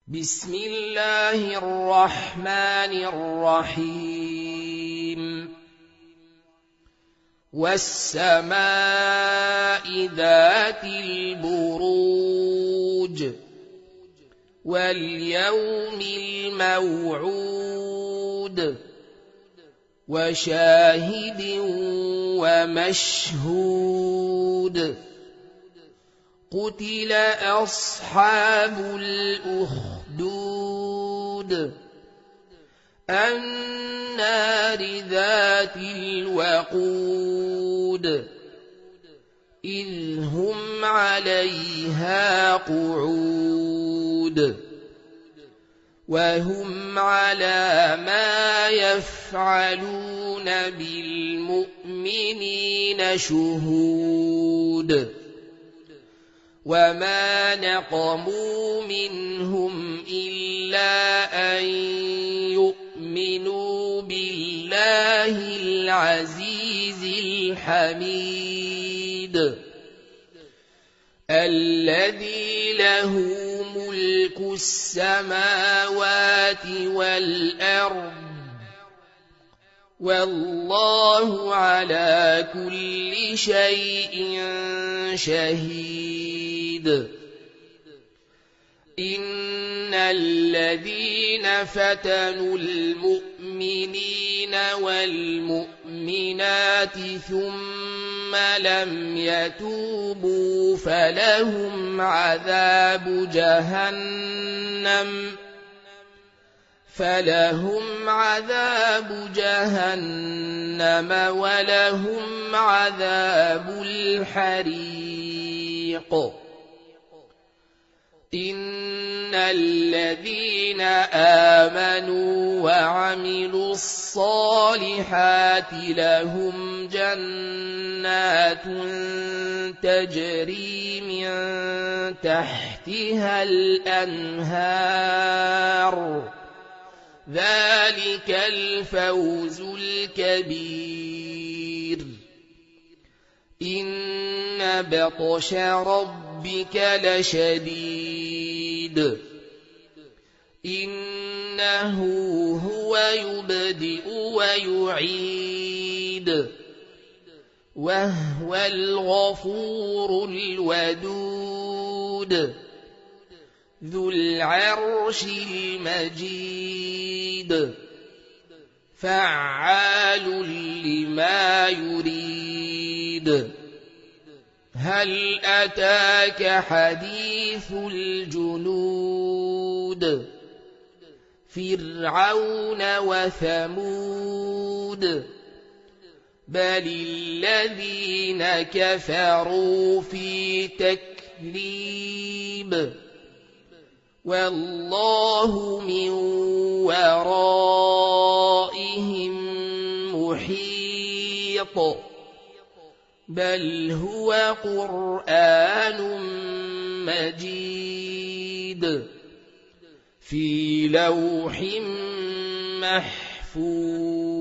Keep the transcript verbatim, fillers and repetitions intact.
بسم الله الرحمن الرحيم والسماء ذات البروج واليوم الموعود وشاهد ومشهود قتل أصحاب الأخدود النار ذات الوقود إذ هم عليها قعود وهم على ما يفعلون بالمؤمنين شهود وما نقموا منهم إلا أن يؤمنوا بالله العزيز الحميد الذي له ملك السماوات والأرض والله على كل شيء شهيد إن الذين فتنوا المؤمنين والمؤمنات ثم لم يتوبوا فلهم عذاب جهنم فلهم عذاب جهنم ولهم عذاب الحريق إن الذين آمنوا وعملوا الصالحات لهم جنات تجري من تحتها الأنهار ذلك الفوز الكبير إن بطش ربك لشديد إنه هو يبدئ ويعيد وهو الغفور الودود ذو العرش المجيد فعال لما يريد هل أتاك حديث الجنود فرعون وثمود بل الذين كفروا في تكذيب والله من ورائهم محيط بل هو قرآن مجيد في لوح محفوظ